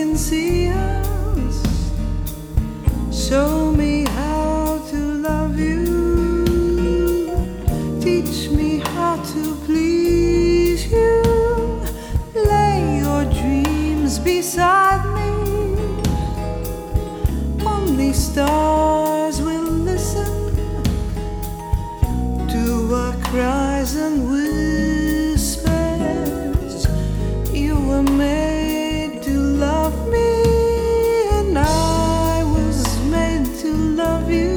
can see us. Show me how to love you. Teach me how to please you. Lay your dreams beside me. Only stars will listen to our cries and whispers. You were made to love me, and I was made to love you.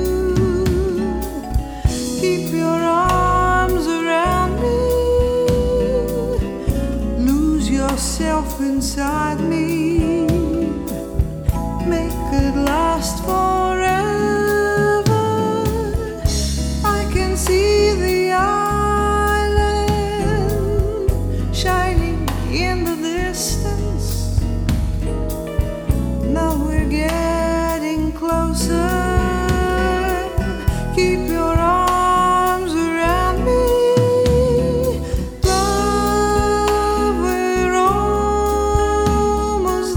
Keep your arms around me. Lose yourself inside me. Make it last forever. I can see the island shining in the distance. Now we're getting closer. Keep your arms around me. Love, we're almost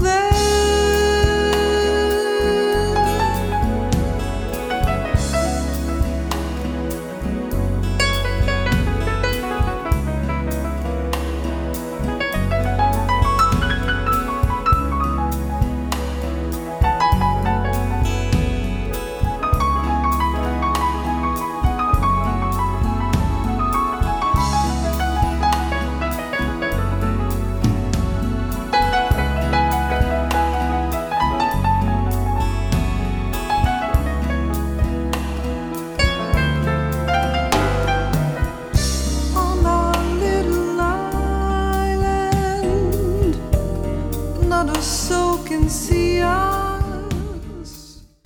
not a soul can see us.